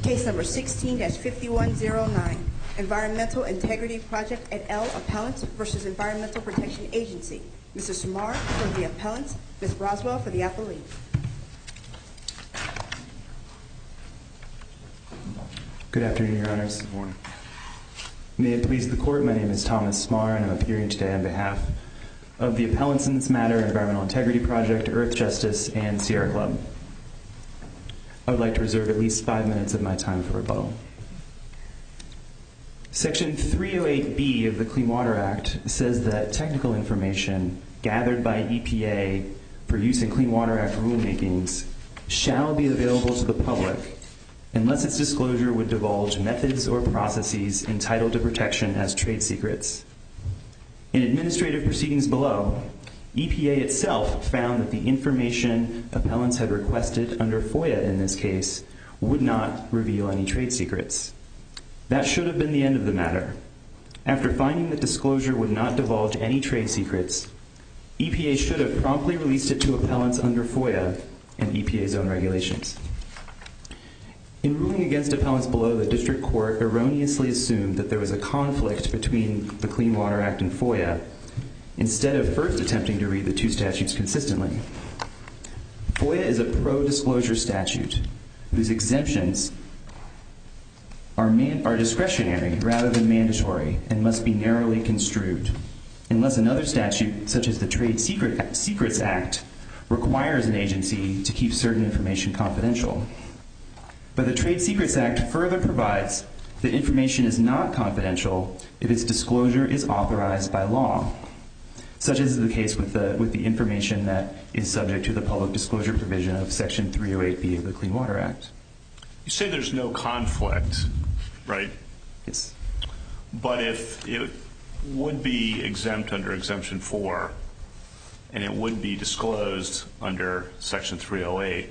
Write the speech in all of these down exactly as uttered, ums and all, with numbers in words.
Case number sixteen dash fifty-one oh nine, Environmental Integrity Project et al. Appellants versus Environmental Protection Agency. Mister Samar for the appellants, Miz Broswell for the appellee. Good afternoon, Your Honors. Good morning. May it please the Court, my name is Thomas Samar, and I'm appearing today on behalf of the appellants in this matter, Environmental Integrity Project, Earth Justice, and Sierra Club. I would like to reserve at least five minutes of my time for rebuttal. Section three oh eight B of the Clean Water Act says that technical information gathered by E P A for use in Clean Water Act rulemakings shall be available to the public unless its disclosure would divulge methods or processes entitled to protection as trade secrets. In administrative proceedings below, E P A itself found that the information appellants had requested under FOIA in this case would not reveal any trade secrets. That should have been the end of the matter. After finding that disclosure would not divulge any trade secrets, E P A should have promptly released it to appellants under FOIA and E P A's own regulations. In ruling against appellants below, the District Court erroneously assumed that there was a conflict between the Clean Water Act and FOIA, instead of first attempting to read the two statutes consistently. FOIA is a pro-disclosure statute whose exemptions are, man- are discretionary rather than mandatory and must be narrowly construed, unless another statute, such as the Trade Secret- Secrets Act, requires an agency to keep certain information confidential. But the Trade Secrets Act further provides that information is not confidential if its disclosure is authorized by law, such as is the case with the, with the information that is subject to the public disclosure provision of Section three oh eight B of the Clean Water Act. You say there's no conflict, right? Yes. But if it would be exempt under Exemption four and it would be disclosed under Section three oh eight,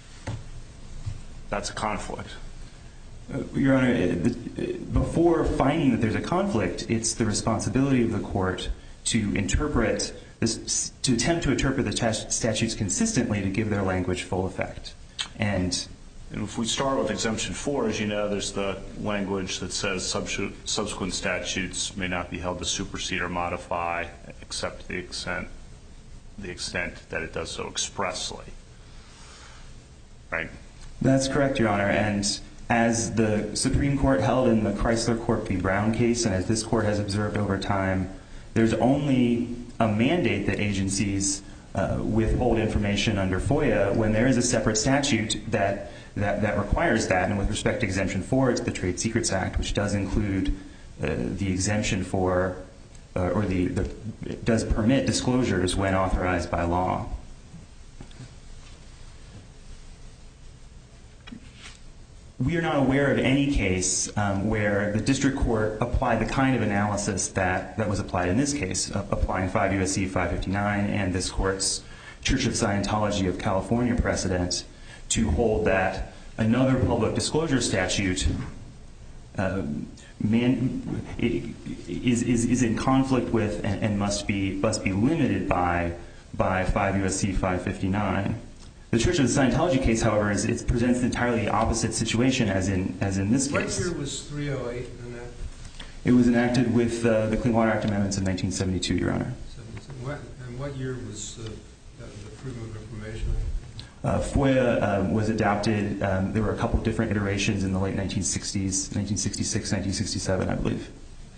that's a conflict. Uh, Your Honor, uh, the, uh, before finding that there's a conflict, it's the responsibility of the court to interpret this, to attempt to interpret the t- statutes consistently to give their language full effect. And, and if we start with Exemption four, as you know, there's the language that says subsu- subsequent statutes may not be held to supersede or modify except to the extent, the extent that it does so expressly. Right? That's correct, Your Honor. And as the Supreme Court held in the Chrysler Corp v. Brown case, and as this court has observed over time, there's only a mandate that agencies uh, withhold information under FOIA when there is a separate statute that, that, that requires that. And with respect to Exemption four, it's the Trade Secrets Act, which does include uh, the exemption for, uh, or the, the it does permit disclosures when authorized by law. We are not aware of any case um, where the district court applied the kind of analysis that, that was applied in this case, uh, applying five U S C five fifty-nine and this court's Church of Scientology of California precedent to hold that another public disclosure statute uh, man, is, is, is in conflict with and, and must be must be limited by by five U S C five fifty-nine. The Church of the Scientology case, however, is, it presents an entirely opposite situation as in as in this case. What year was three oh eight enacted? It was enacted with uh, the Clean Water Act amendments in nineteen seventy-two, Your Honor. What, and what year was uh, the Freedom of Information Act? Uh, FOIA um, was adopted. Um, there were a couple different iterations in the late nineteen sixties, nineteen sixty-six, nineteen sixty-seven, I believe.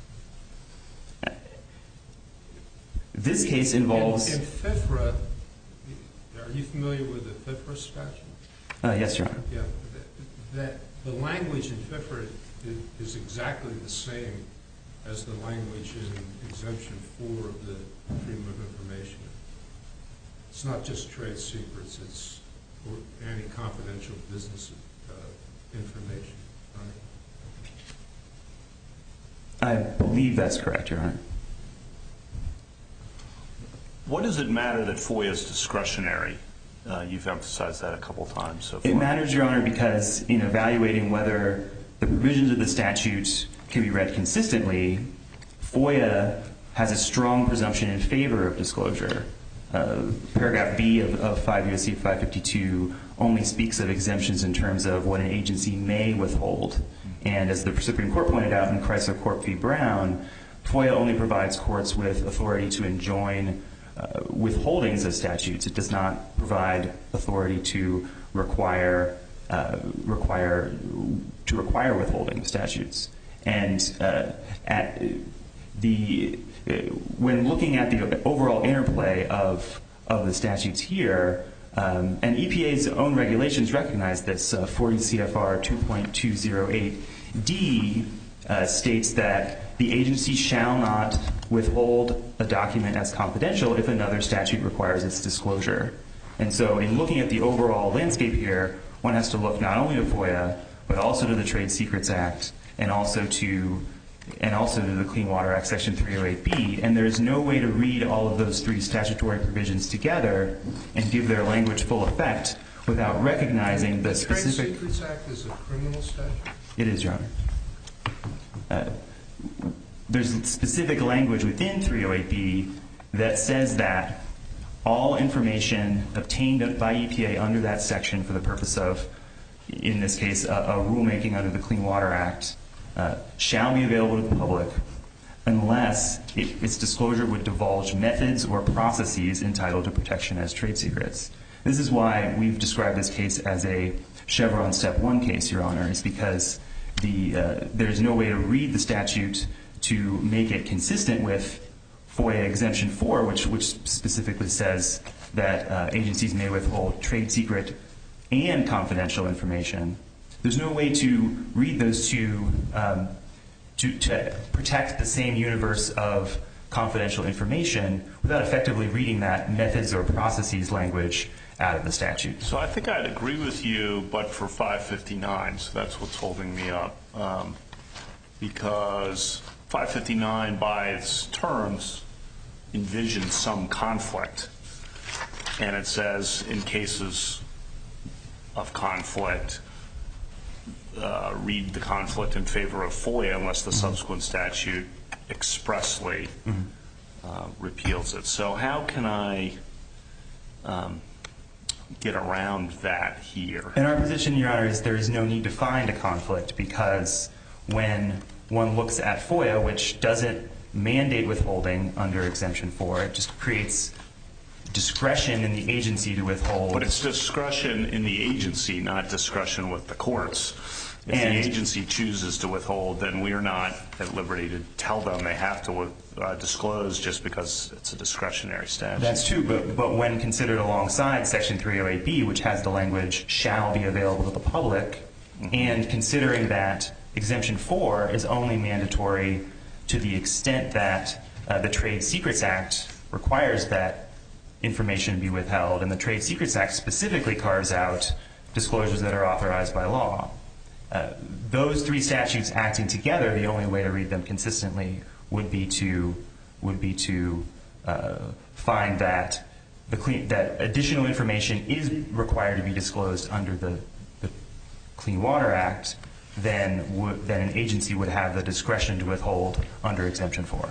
This case involves... In, in FIFRA, are you familiar with the FIFRA statute? Uh, yes, Your Honor. Yeah, that, that the language in FIFRA is, is exactly the same as the language in Exemption four of the Freedom of Information Act. It's not just trade secrets, it's any confidential business uh, information. Right? I believe that's correct, Your Honor. What does it matter that FOIA is discretionary? Uh, you've emphasized that a couple times so far. It matters, Your Honor, because in evaluating whether the provisions of the statute can be read consistently, FOIA has a strong presumption in favor of disclosure. Uh, paragraph B of, of five U S C five fifty-two only speaks of exemptions in terms of what an agency may withhold. And as the Supreme Court pointed out in Chrysler Corp v. Brown, FOIA only provides courts with authority to enjoin uh, withholdings of statutes. It does not provide authority to require uh, require to require withholding of statutes. And uh, at the uh, when looking at the overall interplay of of the statutes here, um, and E P A's own regulations recognize this. Uh, forty C F R two point two oh eight D uh, states that the agency shall not withhold a document as confidential if another statute requires its disclosure. And so in looking at the overall landscape here, one has to look not only to FOIA, but also to the Trade Secrets Act and also to and also to the Clean Water Act, Section three oh eight B. And there is no way to read all of those three statutory provisions together and give their language full effect without recognizing the, the specific... The Trade Secrets Act is a criminal statute? It is, Your Honor. Uh, there's specific language within three oh eight B that says that all information obtained by E P A under that section for the purpose of, in this case, a, a rulemaking under the Clean Water Act uh, shall be available to the public unless it, its disclosure would divulge methods or processes entitled to protection as trade secrets. This is why we've described this case as a Chevron Step one case, Your Honor, is because the uh, there's no way to read the statute to make it consistent with FOIA Exemption four, which which specifically says that uh, agencies may withhold trade secret and confidential information. There's no way to read those two um, to, to protect the same universe of confidential information without effectively reading that methods or processes language out of the statute. So I think I'd agree with you, but for five fifty-nine, so that's what's holding me up. Um, because five fifty-nine, by its terms, envisions some conflict. And it says, in cases of conflict, uh, read the conflict in favor of FOIA unless the mm-hmm. subsequent statute expressly mm-hmm. uh, repeals it. So how can I um, get around that here? And our position, Your Honor, is there is no need to find a conflict because when one looks at FOIA, which doesn't mandate withholding under Exemption four, it just creates discretion in the agency to withhold. But it's discretion in the agency, not discretion with the courts. If and the agency chooses to withhold, then we are not at liberty to tell them they have to uh, disclose just because it's a discretionary statute. That's true, but, but when considered alongside Section three oh eight B, which has the language shall be available to the public, mm-hmm. and considering that Exemption four is only mandatory to the extent that uh, the Trade Secrets Act requires that information be withheld, and the Trade Secrets Act specifically carves out disclosures that are authorized by law. Uh, those three statutes acting together, the only way to read them consistently would be to would be to uh, find that the clean, that additional information is required to be disclosed under the, the Clean Water Act. Then would, then an agency would have the discretion to withhold under Exemption four.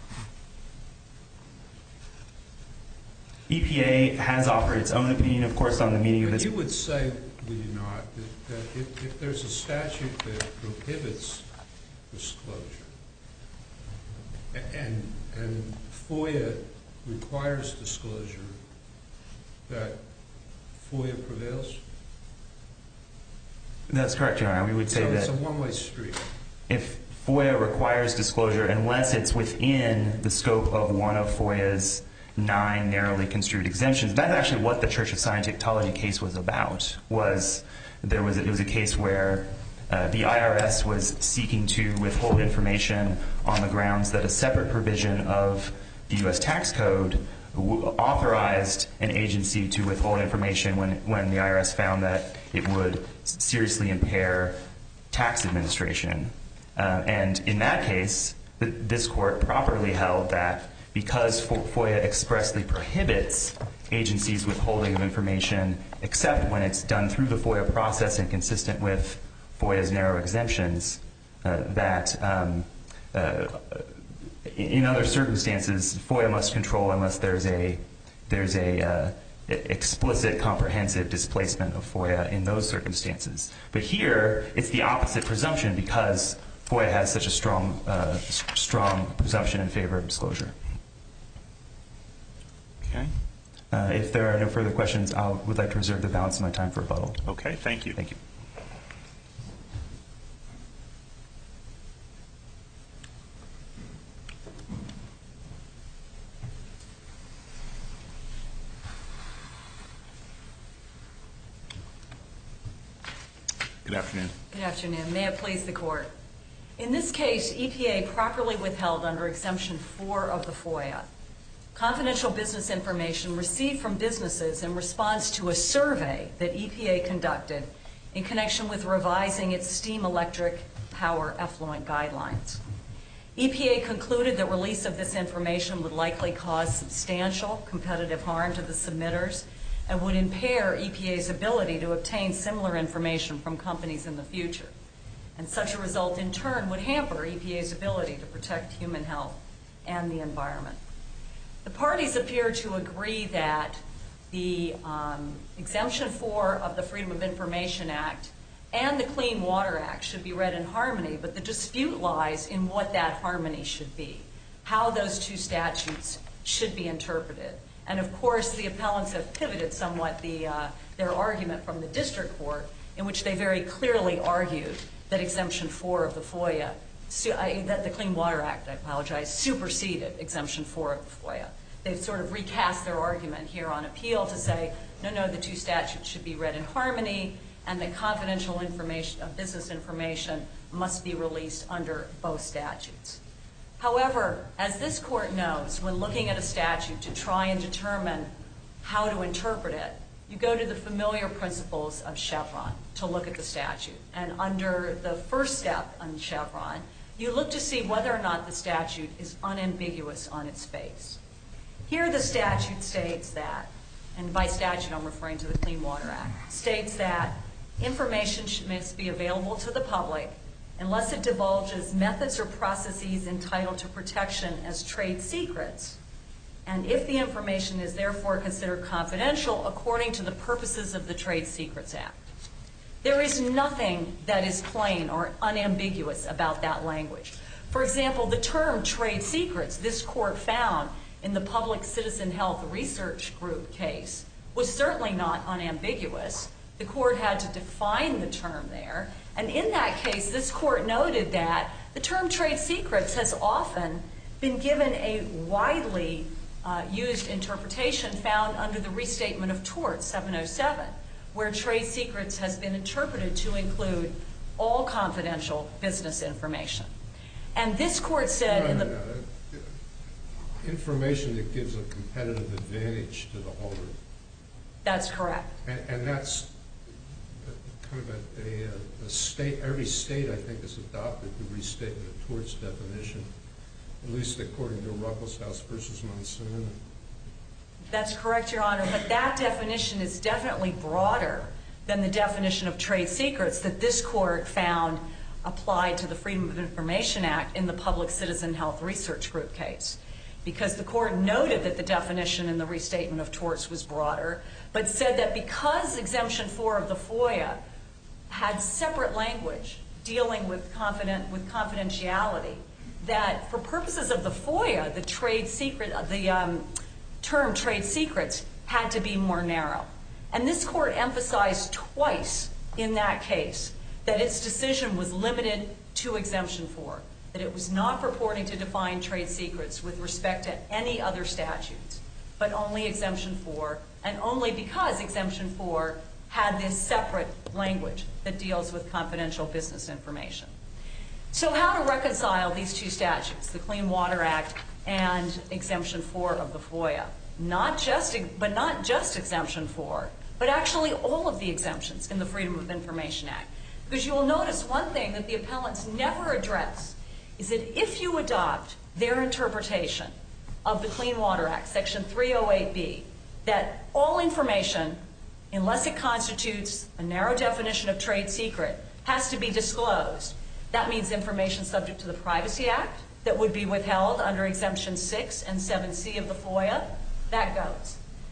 E P A has offered its own opinion, of course, on the meaning of this. You would say, would you not, that, that if, if there's a statute that prohibits disclosure and, and FOIA requires disclosure, that FOIA prevails? That's correct, Your Honor. We would say so that it's a one-way street. If FOIA requires disclosure, unless it's within the scope of one of FOIA's nine narrowly construed exemptions, that's actually what the Church of Scientology case was about. Was there was it was a case where uh, the I R S was seeking to withhold information on the grounds that a separate provision of the U S tax code w- authorized an agency to withhold information when when the I R S found that it would seriously impair tax administration. Uh, and in that case, the, this court properly held that because FOIA expressly prohibits agencies withholding of information except when it's done through the FOIA process and consistent with FOIA's narrow exemptions, uh, that um, uh, in other circumstances, FOIA must control unless there's a there's a uh, explicit, comprehensive displacement of FOIA in those circumstances. But here, it's the opposite presumption because FOIA has such a strong, uh, strong presumption in favor of disclosure. Okay. Uh, if there are no further questions, I would like to reserve the balance of my time for rebuttal. Okay, thank you. Thank you. Good afternoon. Good afternoon. May it please the Court. In this case, E P A properly withheld under Exemption four of the FOIA confidential business information received from businesses in response to a survey that E P A conducted in connection with revising its steam electric power effluent guidelines. E P A concluded that release of this information would likely cause substantial competitive harm to the submitters and would impair E P A's ability to obtain similar information from companies in the future. And such a result, in turn, would hamper E P A's ability to protect human health and the environment. The parties appear to agree that the um, Exemption four of the Freedom of Information Act and the Clean Water Act should be read in harmony, but the dispute lies in what that harmony should be, how those two statutes should be interpreted. And of course, the appellants have pivoted somewhat the, uh, their argument from the district court, in which they very clearly argued that Exemption four of the FOIA, su- uh, that the Clean Water Act, I apologize, superseded Exemption four of the FOIA. They've sort of recast their argument here on appeal to say, no, no, the two statutes should be read in harmony, and that confidential information, uh, business information must be released under both statutes. However, as this court knows, when looking at a statute to try and determine how to interpret it, you go to the familiar principles of Chevron to look at the statute. And under the first step on Chevron, you look to see whether or not the statute is unambiguous on its face. Here the statute states that, and by statute I'm referring to the Clean Water Act, states that information should, must be available to the public unless it divulges methods or processes entitled to protection as trade secrets, and if the information is therefore considered confidential according to the purposes of the Trade Secrets Act. There is nothing that is plain or unambiguous about that language. For example, the term trade secrets, this court found in the Public Citizen Health Research Group case, was certainly not unambiguous. The court had to define the term there. And in that case, this court noted that the term trade secrets has often been given a widely uh, used interpretation found under the Restatement of Torts, seven oh seven, where trade secrets has been interpreted to include all confidential business information. And this court said no, in no, the... No. Information that gives a competitive advantage to the holder. That's correct. And, and that's kind of a, a, a state, every state I think has adopted the Restatement of Torts definition, at least according to Ruckelshaus versus Monsanto. That's correct, Your Honor, but that definition is definitely broader than the definition of trade secrets that this court found applied to the Freedom of Information Act in the Public Citizen Health Research Group case. Because the court noted that the definition in the Restatement of Torts was broader, but said that because Exemption four of the FOIA had separate language dealing with, confident, with confidentiality, that for purposes of the FOIA, the trade secret, the um, term trade secrets had to be more narrow. And this court emphasized twice in that case that its decision was limited to Exemption four, that it was not purporting to define trade secrets with respect to any other statutes, but only Exemption four, and only because Exemption four had this separate language that deals with confidential business information. So how to reconcile these two statutes, the Clean Water Act and Exemption four of the FOIA? Not just, but not just Exemption four, but actually all of the exemptions in the Freedom of Information Act. Because you will notice one thing that the appellants never address is that if you adopt their interpretation of the Clean Water Act, Section three oh eight B, that all information, unless it constitutes a narrow definition of trade secret, has to be disclosed. That means information subject to the Privacy Act that would be withheld under Exemption six and seven C of the FOIA, that goes.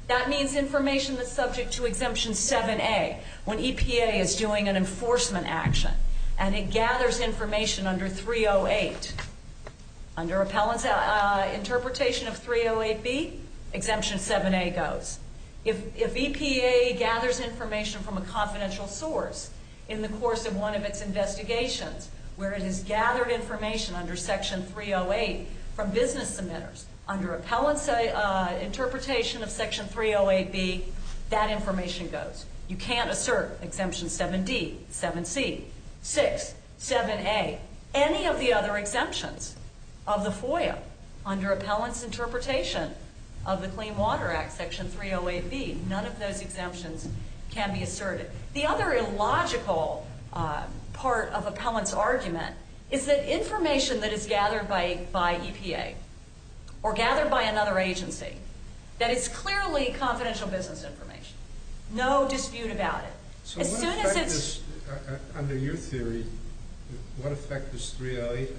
That means information that's subject to Exemption seven A, when E P A is doing an enforcement action, and it gathers information under three oh eight. Under appellant's uh, interpretation of three oh eight B, Exemption seven A goes. If, if E P A gathers information from a confidential source in the course of one of its investigations, where it has gathered information under Section three oh eight from business submitters, under appellant's uh, interpretation of Section three oh eight B, that information goes. You can't assert Exemption seven D, seven C, six, seven A, any of the other exemptions of the FOIA under appellant's interpretation of the Clean Water Act, Section three oh eight B. None of those exemptions can be asserted. The other illogical uh, part of appellant's argument is that information that is gathered by, by E P A or gathered by another agency that is clearly confidential business information, no dispute about it. So as what soon effect as it's is, uh, uh, under your theory, what effect is three oh eight?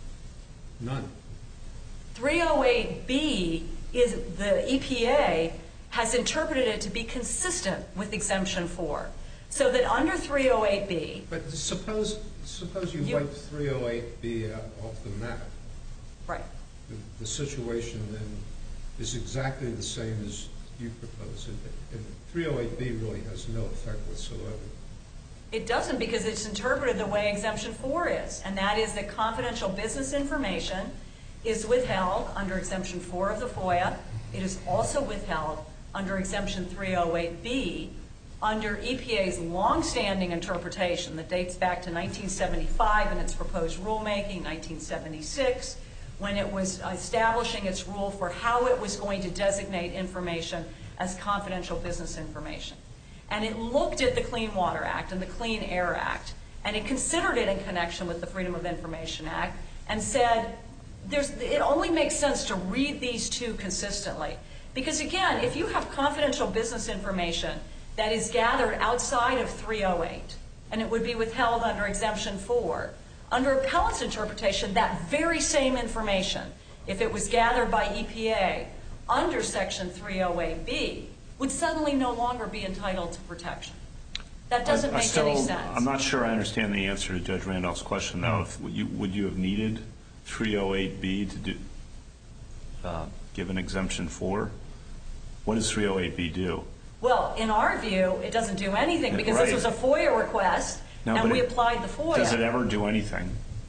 None. three oh eight B is the E P A has interpreted it to be consistent with Exemption four. So that under three oh eight B... But suppose suppose you, you wipe three oh eight B uh, off the map. Right. The, the situation then is exactly the same as you propose. And, and three oh eight B really has no effect whatsoever. It doesn't, because it's interpreted the way Exemption four is, and that is that confidential business information is withheld under Exemption four of the FOIA. It is also withheld under Exemption three oh eight B under E P A's longstanding interpretation that dates back to nineteen seventy-five in its proposed rulemaking, nineteen seventy-six, when it was establishing its rule for how it was going to designate information as confidential business information. And it looked at the Clean Water Act and the Clean Air Act, and it considered it in connection with the Freedom of Information Act, and said, There's, it only makes sense to read these two consistently. Because again, if you have confidential business information that is gathered outside of three oh eight, and it would be withheld under Exemption four, under appellant's interpretation, that very same information, if it was gathered by E P A under Section three oh eight B, would suddenly no longer be entitled to protection. That doesn't I, I make still, any sense. I'm not sure I understand the answer to Judge Randolph's question, though. If, would, you, would you have needed three oh eight B to do, uh, give an Exemption four? What does three oh eight B do? Well, in our view, it doesn't do anything, because right. this was a FOIA request, no, and we it, applied the FOIA. Does it ever do anything?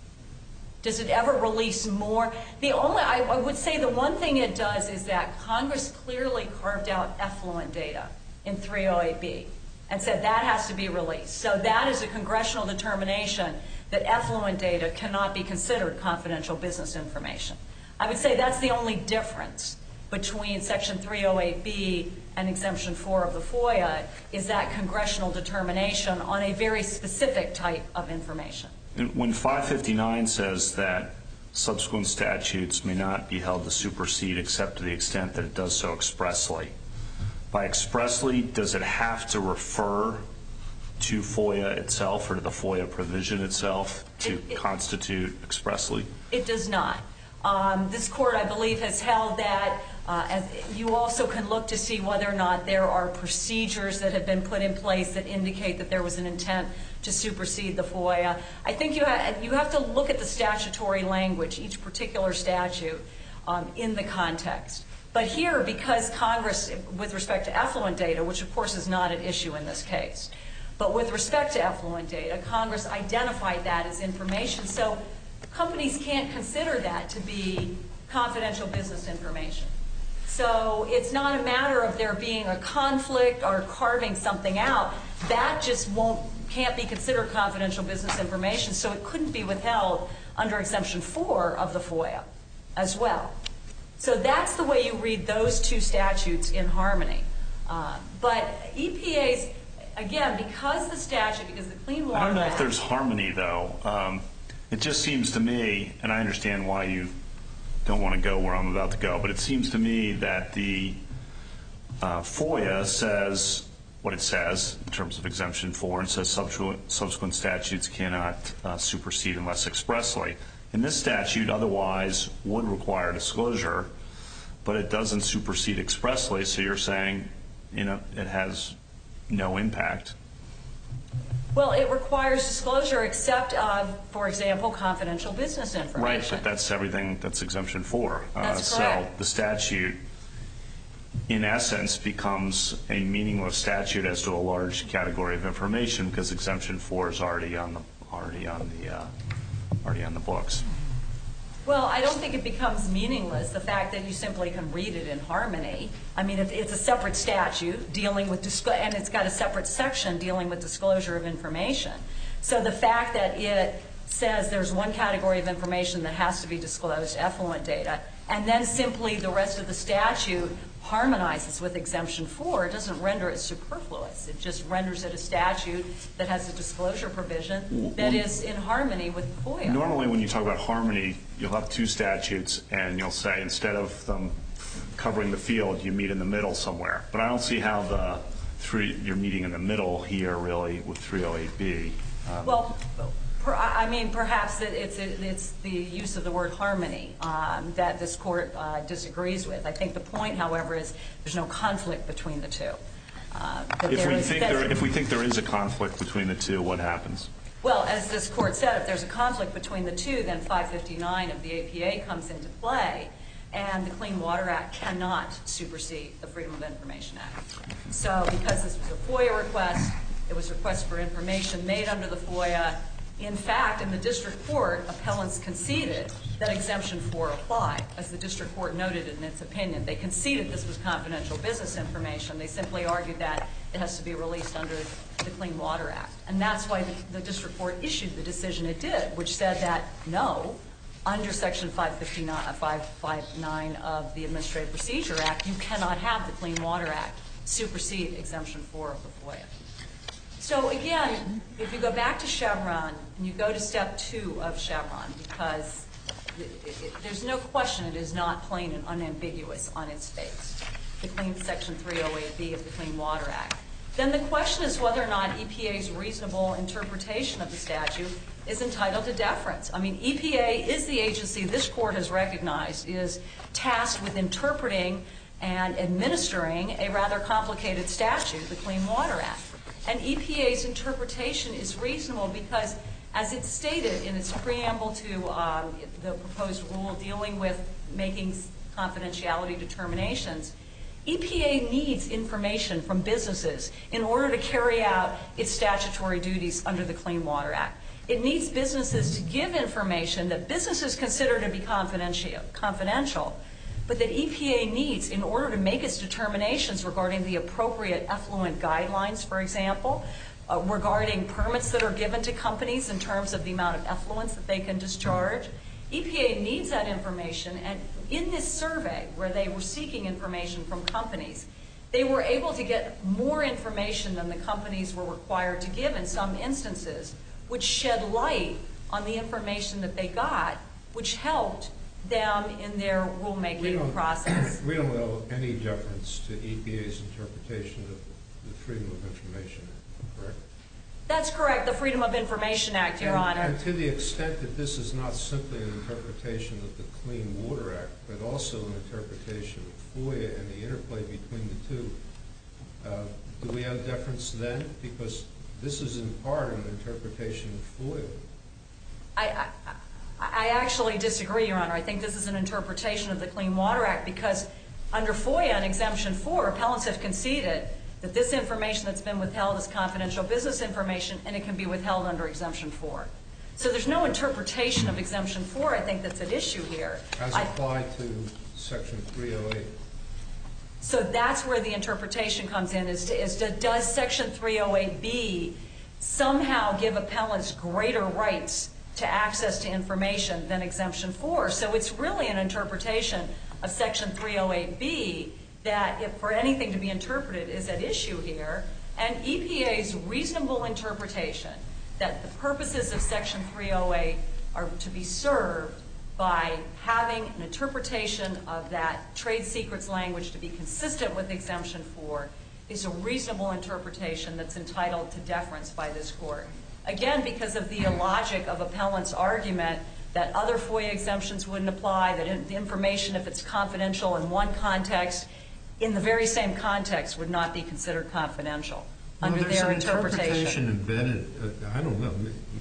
Does it ever release more? The only, I, I would say the one thing it does is that Congress clearly carved out effluent data in three oh eight B and said that has to be released. So that is a congressional determination that effluent data cannot be considered confidential business information. I would say that's the only difference between Section three oh eight B and Exemption four of the FOIA, is that congressional determination on a very specific type of information. When five fifty-nine says that subsequent statutes may not be held to supersede except to the extent that it does so expressly, by expressly, does it have to refer to FOIA itself or to the FOIA provision itself to it, it, constitute expressly? It does not. Um, this court, I believe, has held that uh, as you also can look to see whether or not there are procedures that have been put in place that indicate that there was an intent to supersede the FOIA. I think you, ha you have to look at the statutory language, each particular statute, um, in the context. But here, because Congress, with respect to effluent data, which of course is not an issue in this case, but with respect to effluent data, Congress identified that as information. So companies can't consider that to be confidential business information. So it's not a matter of there being a conflict or carving something out. That just won't, can't be considered confidential business information, so it couldn't be withheld under Exemption four of the FOIA as well. So that's the way you read those two statutes in harmony. Uh, but E P A's, again, because the statute, because the Clean Water Act... I don't know if there's harmony, though. Um, it just seems to me, and I understand why you don't want to go where I'm about to go, but it seems to me that the uh, FOIA says what it says in terms of Exemption four, and says subsequent, subsequent statutes cannot uh, supersede unless expressly. And this statute otherwise would require disclosure but it doesn't supersede expressly, so you're saying, you know, it has no impact. Well, it requires disclosure except of, for example, confidential business information. Right, but that's everything, that's exemption four. That's uh, correct. So the statute, in essence, becomes a meaningless statute as to a large category of information because exemption four is already on the already on the uh, already on the books. Well, I don't think it becomes meaningless, the fact that you simply can read it in harmony. I mean, it, it's a separate statute dealing with, disclo- and it's got a separate section dealing with disclosure of information. So the fact that it says there's one category of information that has to be disclosed, effluent data, and then simply the rest of the statute harmonizes with exemption four, doesn't render it superfluous. It just renders it a statute that has a disclosure provision that is in harmony with FOIA. Normally when you talk about harmony, you'll have two statutes and you'll say instead of them covering the field, you meet in the middle somewhere. But I don't see how the three, you're meeting in the middle here really with three oh eight B. Um, Well, per, I mean, perhaps it, it's it's the use of the word harmony um, that this court uh, disagrees with. I think the point, however, is there's no conflict between the two. Uh, if we is, think there, if we think there is a conflict between the two, what happens? Well, as this court said, if there's a conflict between the two, then five fifty-nine of the A P A comes into play, and the Clean Water Act cannot supersede the Freedom of Information Act. So because this was a FOIA request, it was a request for information made under the FOIA. In fact, in the district court, appellants conceded that exemption four applied. As the district court noted in its opinion, they conceded this was confidential business information. They simply argued that it has to be released under the Clean Water Act. And that's why the, the district court issued the decision it did, which said that no, under section five fifty-nine, five fifty-nine of the Administrative Procedure Act, you cannot have the Clean Water Act supersede exemption four of the FOIA. So again, if you go back to Chevron and you go to step two of Chevron, because it, it, there's no question it is not plain and unambiguous on its face, the clean section three oh eight B of the Clean Water Act, then the question is whether or not E P A's reasonable interpretation of the statute is entitled to deference. I mean, E P A is the agency this court has recognized is tasked with interpreting and administering a rather complicated statute, the Clean Water Act. And E P A's interpretation is reasonable because, as it's stated in its preamble to um, the proposed rule dealing with making confidentiality determinations, E P A needs information from businesses in order to carry out its statutory duties under the Clean Water Act. It needs businesses to give information that businesses consider to be confidential, confidential but that E P A needs in order to make its determinations regarding the appropriate effluent guidelines, for example, uh, regarding permits that are given to companies in terms of the amount of effluents that they can discharge. E P A needs that information, and in this survey where they were seeking information from companies, they were able to get more information than the companies were required to give in some instances, which shed light on the information that they got, which helped them in their rulemaking process. We don't owe any deference to E P A's interpretation of the Freedom of Information Act, correct? That's correct, the Freedom of Information Act, Your and, Honor. And to the extent that this is not simply an interpretation of the Clean Water Act, but also an interpretation of FOIA and the interplay between the two, uh, do we have deference then? Because this is in part an interpretation of FOIA. I, I, I actually disagree, Your Honor. I think this is an interpretation of the Clean Water Act because under FOIA and Exemption four, appellants have conceded that this information that's been withheld is confidential business information and it can be withheld under Exemption four. So there's no interpretation of Exemption four, I think, that's at issue here. As applied I, to Section three oh eight. So that's where the interpretation comes in, is, to, is to, does Section three oh eight B somehow give appellants greater rights to access to information than Exemption four? So it's really an interpretation of Section three oh eight B that, if for anything to be interpreted, is at issue here. And E P A's reasonable interpretation that the purposes of Section three oh eight are to be served by having an interpretation of that trade secrets language to be consistent with Exemption four is a reasonable interpretation that's entitled to deference by this court. Again, because of the illogic of appellant's argument that other FOIA exemptions wouldn't apply, that the information, if it's confidential in one context, in the very same context would not be considered confidential under well, their an interpretation. interpretation embedded, uh, I don't know,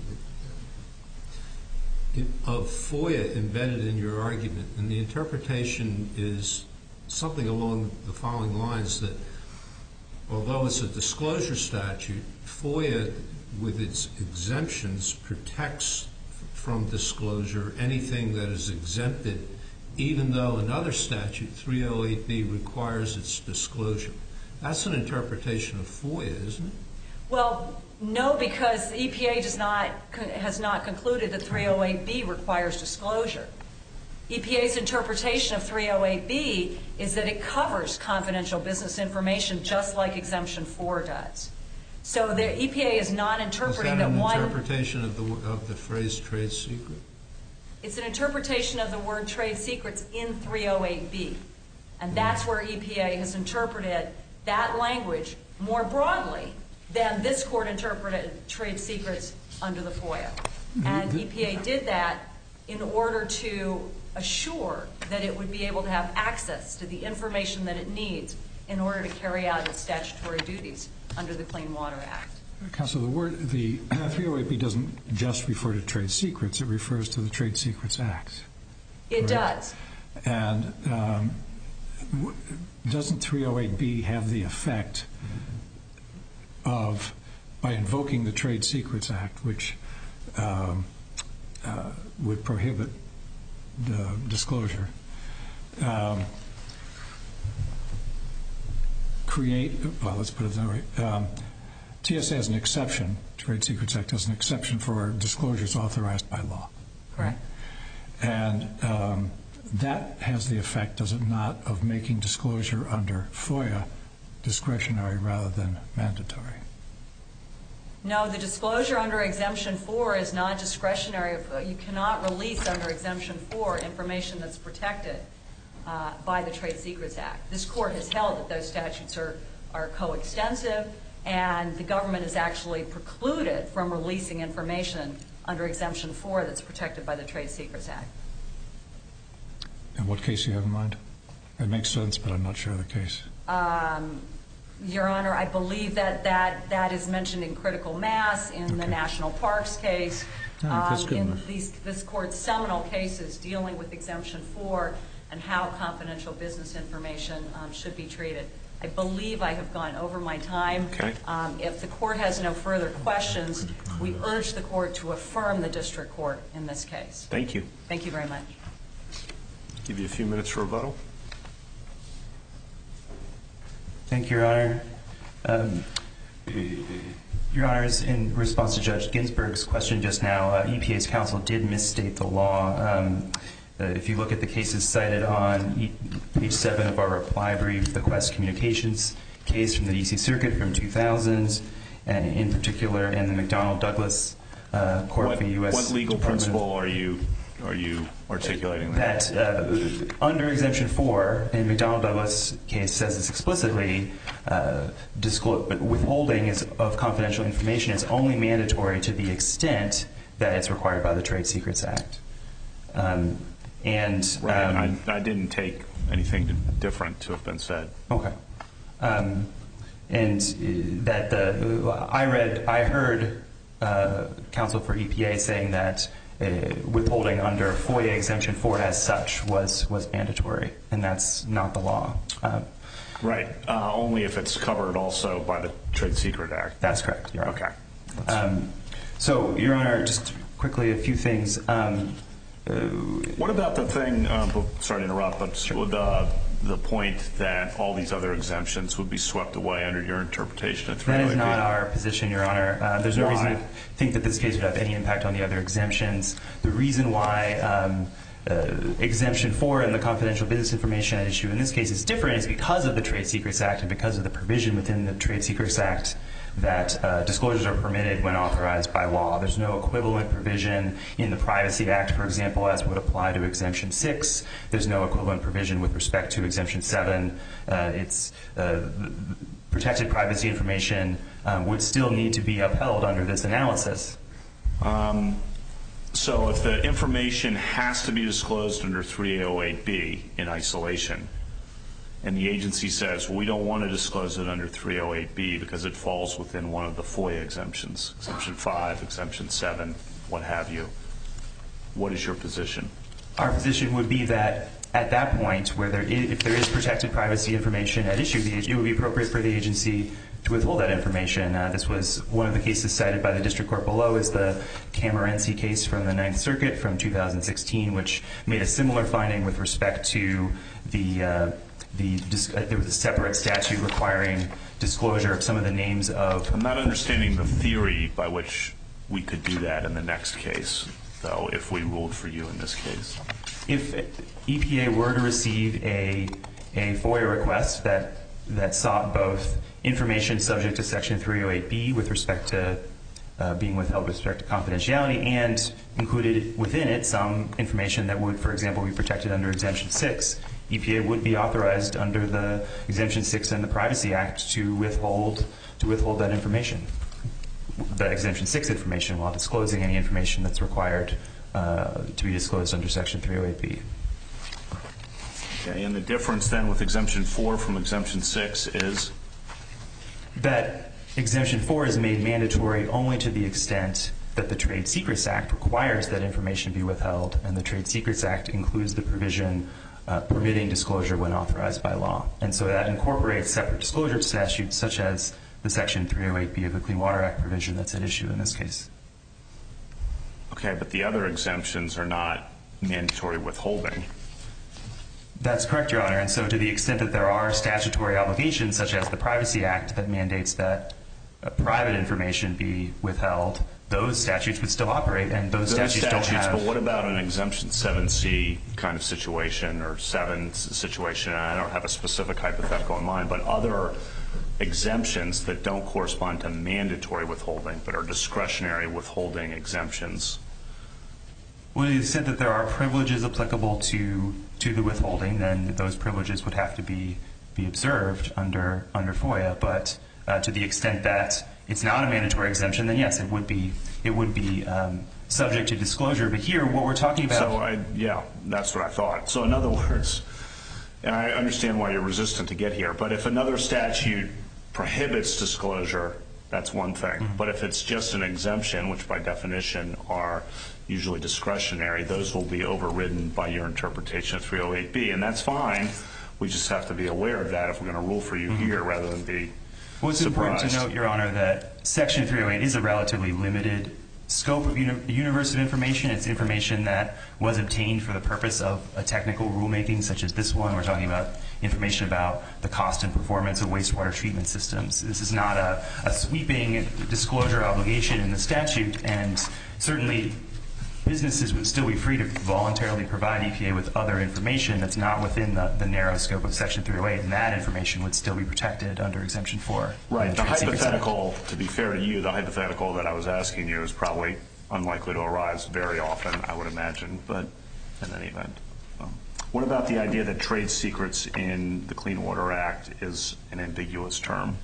of FOIA embedded in your argument, and the interpretation is something along the following lines: that although it's a disclosure statute, FOIA, with its exemptions, protects from disclosure anything that is exempted, even though another statute, three oh eight B, requires its disclosure. That's an interpretation of FOIA, isn't it? Well, no, because the E P A does not has not concluded that three oh eight B requires disclosure. E P A's interpretation of three oh eight B is that it covers confidential business information just like Exemption four does. So the E P A is not interpreting that, that one... Is that an interpretation of the, of the phrase trade secret? It's an interpretation of the word trade secrets in three oh eight B. And that's where E P A has interpreted that language more broadly than this court interpreted trade secrets under the FOIA. And E P A did that in order to assure that it would be able to have access to the information that it needs in order to carry out its statutory duties under the Clean Water Act. Counsel, the word, the three oh eight B doesn't just refer to trade secrets, it refers to the Trade Secrets Act. It right? does. And um, w- doesn't three oh eight B have the effect of, by invoking the Trade Secrets Act, which um, uh, would prohibit the disclosure, um, create, well, let's put it that way, um, T S A has an exception, Trade Secrets Act has an exception for disclosures authorized by law. Correct. Right? And um, that has the effect, does it not, of making disclosure under FOIA discretionary rather than mandatory? No, the disclosure under Exemption four is not discretionary. You cannot release under Exemption four information that's protected uh, by the Trade Secrets Act. This court has held that those statutes are, are coextensive, and the government is actually precluded from releasing information under Exemption four that's protected by the Trade Secrets Act. And what case do you have in mind? It makes sense, but I'm not sure of the case. Um, Your Honor, I believe that that, that is mentioned in critical mass in okay. the National Parks case. All right, that's good um, in enough. these, this court's seminal cases dealing with Exemption four and how confidential business information um, should be treated. I believe I have gone over my time. Okay. Um, if the court has no further questions, we urge the court to affirm the district court in this case. Thank you. Thank you very much. Give you a few minutes for rebuttal. Thank you, Your Honor. Um, Your Honors, in response to Judge Ginsburg's question just now, uh, E P A's counsel did misstate the law. Um, uh, if you look at the cases cited on e- page seven of our reply brief, the Quest Communications case from the D C Circuit from two thousand, and in particular, and the McDonnell Douglas uh, Court what, for U S What legal Department principle are you are you articulating there? That uh, under Exemption four, in McDonnell Douglas case says this explicitly, uh, disclose, but withholding is, of confidential information is only mandatory to the extent that it's required by the Trade Secrets Act. Um, and right. um, I, I didn't take anything to, different to have been said. Okay. Um, and uh, that the uh, I read, I heard uh, counsel for E P A saying that Uh, withholding under FOIA Exemption four as such was, was mandatory, and that's not the law. Um, right. Uh, only if it's covered also by the Trade Secret Act. That's correct, Your Honor. Okay. Um, so, Your Honor, just quickly a few things. Um, uh, what about the thing, um, sorry to interrupt, but sure. the, the point that all these other exemptions would be swept away under your interpretation of three oh eight B? That is not our position, Your Honor. Uh, there's no why? reason to think that this case would have any impact on the other exemptions. The reason why um, uh, Exemption four and the confidential business information at issue in this case is different is because of the Trade Secrets Act and because of the provision within the Trade Secrets Act that uh, disclosures are permitted when authorized by law. There's no equivalent provision in the Privacy Act, for example, as would apply to Exemption six. There's no equivalent provision with respect to Exemption seven. Uh, it's uh, protected privacy information um, would still need to be upheld under this analysis. Um, So if the information has to be disclosed under three oh eight B in isolation, and the agency says, well, we don't want to disclose it under three oh eight B because it falls within one of the FOIA exemptions, exemption five, exemption seven, what have you, what is your position? Our position would be that at that point, where there is, if there is protected privacy information at issue, it would be appropriate for the agency to withhold that information. Uh, this was one of the cases cited by the district court below is the Camoranesi case from the Ninth Circuit from two thousand sixteen, which made a similar finding with respect to the, uh, the uh, there was a separate statute requiring disclosure of some of the names of... I'm not understanding the theory by which we could do that in the next case, though, if we ruled for you in this case. If E P A were to receive a, a FOIA request that, that sought both information subject to Section three oh eight B with respect to uh, being withheld with respect to confidentiality and included within it some information that would, for example, be protected under Exemption six, E P A would be authorized under the Exemption six and the Privacy Act to withhold to withhold that information, that Exemption six information, while disclosing any information that's required uh, to be disclosed under Section three oh eight B. Okay, and the difference then with Exemption four from Exemption six is? That Exemption four is made mandatory only to the extent that the Trade Secrets Act requires that information be withheld, and the Trade Secrets Act includes the provision uh, permitting disclosure when authorized by law. And so that incorporates separate disclosure statutes such as the Section three oh eight B of the Clean Water Act provision that's at issue in this case. Okay, but the other exemptions are not mandatory withholding. That's correct, Your Honor. And so to the extent that there are statutory obligations, such as the Privacy Act, that mandates that uh, private information be withheld, those statutes would still operate, and those, those statutes, statutes don't have... But what about an Exemption seven C kind of situation or seven situation? And I don't have a specific hypothetical in mind, but other exemptions that don't correspond to mandatory withholding but are discretionary withholding exemptions? Well, to the extent that there are privileges applicable to to the withholding, then those privileges would have to be be observed under under FOIA. But uh, to the extent that it's not a mandatory exemption, then yes, it would be it would be um, subject to disclosure. But here, what we're talking about. So I, yeah, that's what I thought. So in other words, and I understand why you're resistant to get here, but if another statute prohibits disclosure, that's one thing. Mm-hmm. But if it's just an exemption, which by definition are usually discretionary, those will be overridden by your interpretation of three oh eight B, and that's fine. We just have to be aware of that if we're going to rule for you mm-hmm. here rather than be Well, it's surprised. important to note, Your Honor, that Section three oh eight is a relatively limited scope of uni- universe of information. It's information that was obtained for the purpose of a technical rulemaking such as this one. We're talking about information about the cost and performance of wastewater treatment systems. This is not a, a sweeping disclosure obligation in the statute, and certainly businesses would still be free to voluntarily provide E P A with other information that's not within the, the narrow scope of Section three oh eight, and that information would still be protected under Exemption four. Right. The hypothetical, to be fair to you, the hypothetical that I was asking you is probably unlikely to arise very often, I would imagine, but in any event. Um, what about the idea that trade secrets in the Clean Water Act is an ambiguous term?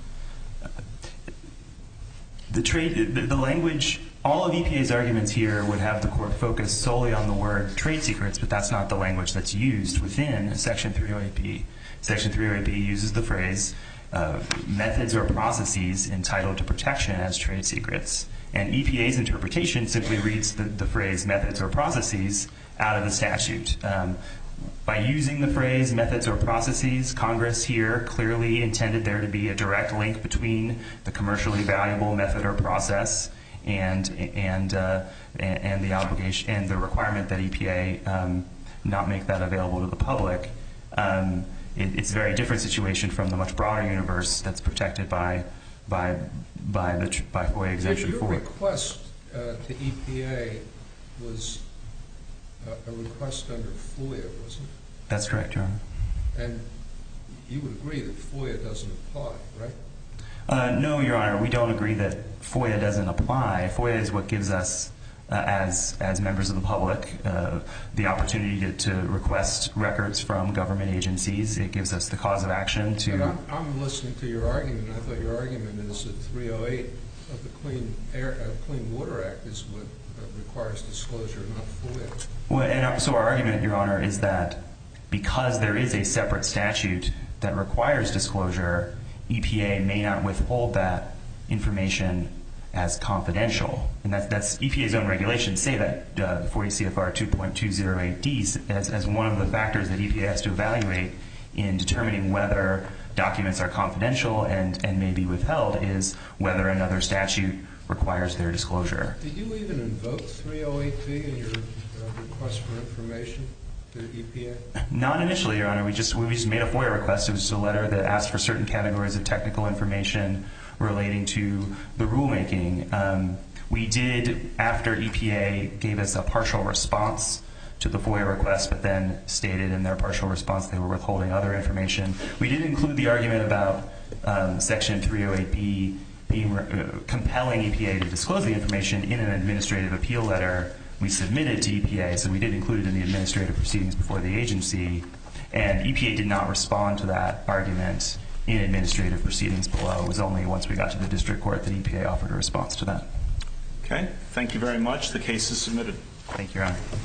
The trade, the, the language, all of E P A's arguments here would have the court focus solely on the word trade secrets, but that's not the language that's used within Section three oh eight B. Section three oh eight B uses the phrase uh, methods or processes entitled to protection as trade secrets, and E P A's interpretation simply reads the, the phrase methods or processes out of the statute. Um, By using the phrase methods or processes, Congress here clearly intended there to be a direct link between the commercially valuable method or process and and uh, and the obligation and the requirement that E P A um, not make that available to the public. Um, it, it's a very different situation from the much broader universe that's protected by by by the by FOIA Exemption four. Your request uh, to E P A was uh, a request under FOIA, wasn't it? That's correct, Your Honor. And you would agree that FOIA doesn't apply, right? Uh, no, Your Honor, we don't agree that FOIA doesn't apply. FOIA is what gives us, uh, as as members of the public, uh, the opportunity to, to request records from government agencies. It gives us the cause of action to... But I'm, I'm listening to your argument. I thought your argument is that three oh eight of the Clean Air, uh, Clean Water Act is what uh, requires disclosure, not FOIA. Well, and so our argument, Your Honor, is that because there is a separate statute that requires disclosure, E P A may not withhold that information as confidential. And that's, that's E P A's own regulations say that, uh, forty C F R two point two oh eight D as, as one of the factors that E P A has to evaluate in determining whether documents are confidential and, and may be withheld is whether another statute requires their disclosure. Did you even invoke three oh eight B in your uh, request for information to E P A? Not initially, Your Honor. We just we just made a FOIA request. It was just a letter that asked for certain categories of technical information relating to the rulemaking. Um, we did, after E P A gave us a partial response to the FOIA request, but then stated in their partial response they were withholding other information. We did include the argument about um, Section three oh eight B being uh, compelling E P A to disclose the information in an administrative appeal letter we submitted to E P A, so we did include it in the administrative proceedings before the agency, and E P A did not respond to that argument in administrative proceedings below. It was only once we got to the district court that E P A offered a response to that. Okay, thank you very much. The case is submitted. Thank you, Your Honor.